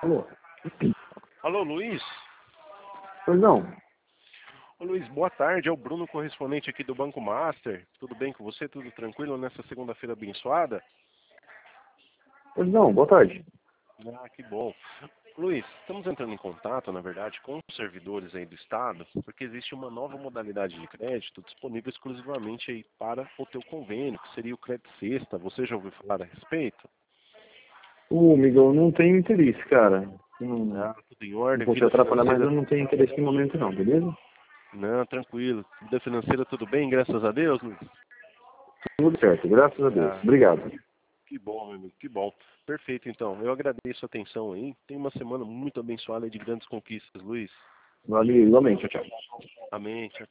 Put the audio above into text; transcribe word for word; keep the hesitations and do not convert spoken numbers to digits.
Alô? Alô, Luiz? Pois não. Ô, Luiz, boa tarde. É o Bruno, correspondente aqui do Banco Master. Tudo bem com você? Tudo tranquilo nessa segunda-feira abençoada? Pois não, boa tarde. Ah, que bom. Luiz, estamos entrando em contato, na verdade, com os servidores aí do Estado, porque existe uma nova modalidade de crédito disponível exclusivamente aí para o teu convênio, que seria o Crédito Sexta. Você já ouviu falar a respeito? Ô, Miguel, não tenho interesse, cara. Não, Ah, tudo em não ordem, vou te vida atrapalhar, mas eu financeira? não tenho interesse no momento não, beleza? Não, tranquilo. Vida financeira tudo bem, graças a Deus, Luiz? Tudo certo, graças a Deus. Ah, Obrigado. que bom, meu amigo, que bom. Perfeito, então. Eu agradeço a atenção aí. Tenha uma semana muito abençoada e de grandes conquistas, Luiz. Valeu, igualmente, tchau, tchau. Amém. Tchau,